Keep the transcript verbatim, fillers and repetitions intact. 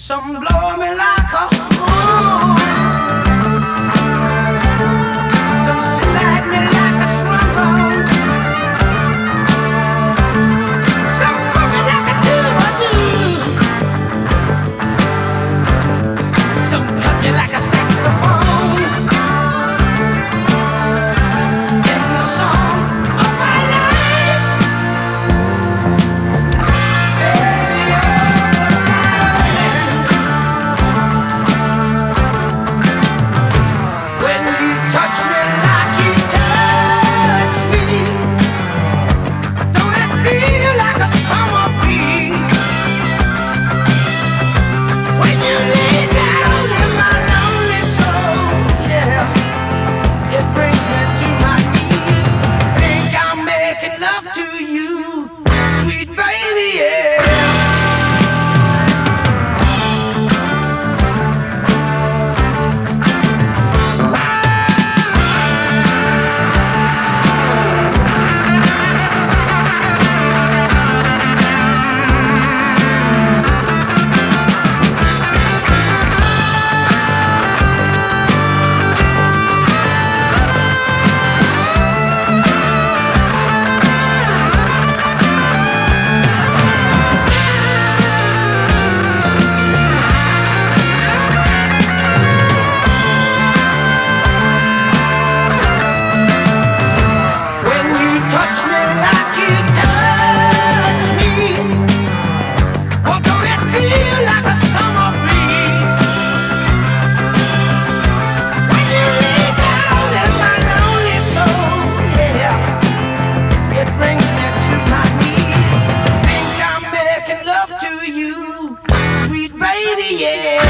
Some blow me like a horn, some slide me like a trombone, some put me like a doo-ba-doo, some cut me like a saxophone. In the song of my life, baby, when you touch me like you touch me, don't it feel like a summer breeze? When you lay down in my lonely soul, yeah, it brings me to my knees. Think I'm making love to you, sweet baby, yeah. Touch me like you touch me. Well, don't it feel like a summer breeze? When you lay down in my lonely soul, yeah, it brings me to my knees. Think I'm making love to you, sweet baby, yeah.